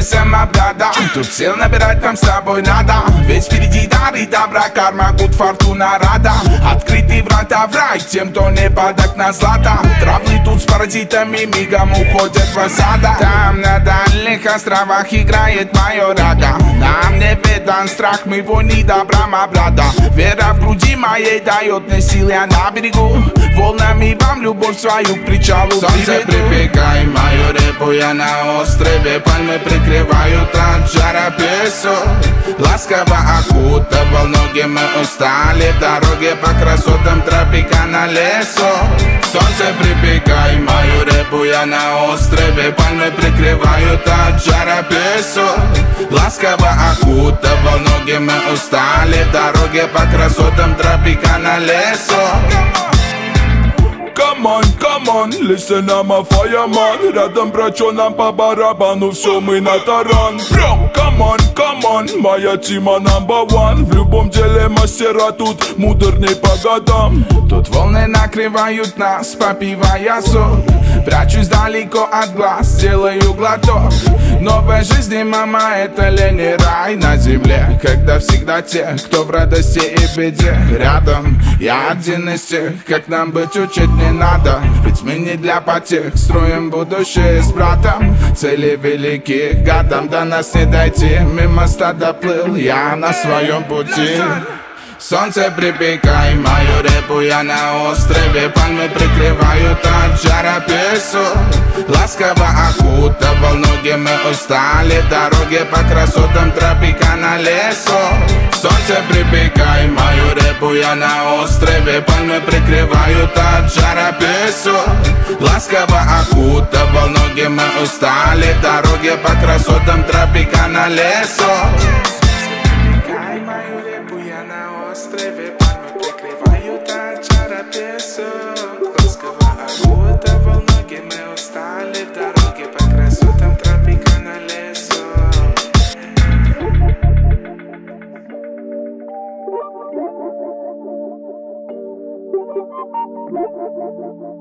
самообрада. Тут сил набирать нам с тобой надо, ведь впереди дары добра, карма, гуд, фортуна, рада. Открытые врата в рай тем, кто не падок на злато. Травлы тут с паразитами мигом уходят в осада. Там на дальних островах играет майорада. Нам не ведан страх, мы войны добра, брата. Вера в груди моей дает мне силы, а на берегу волнами вам любовь свою к причалу. Солнце припекай мою репу, я на острове. Пальмы прикрывают от жара песок. Ласково окутывал ноги, мы устали в дороге по красотам тропика на лесу. Солнце припекай мою репу, я на острове. Пальмы прикрывают от жара песок. Ласково окутывал ноги, мы устали в дороге по красотам тропика на лесу. Come on, listen, I'm a fireman. Рядом брачо, нам по барабану, все мы на таран. Прям, come on, моя тима number one. В любом деле мастера тут мудрней по годам. Тут волны накрывают нас, попивая соль. Прячусь далеко от глаз, делаю глоток. Новая жизнь, мама, это ли не рай на земле? Когда всегда те, кто в радости и беде рядом. Я один из тех, как нам быть учить не надо. Ведь мы не для потех, строим будущее с братом. Цели велики, годам до нас не дойти. Мимо стада плыл я на своем пути. Солнце припекай мою репу, я на острове. Пальмы прикрывают от жара песок. Ласково окутывал ноги, мы устали в дороге по красотам тропика на лесу. Солнце припекай мою репу, я на острове. Пальмы прикрывают от жара песок. Ласково окутывал ноги, мы устали в дороге по красотам тропика на лесу. Пальмы прикрывают от жара песок. Ласково окутывал ноги, мы устали в дороге по красотам тропика на лесу.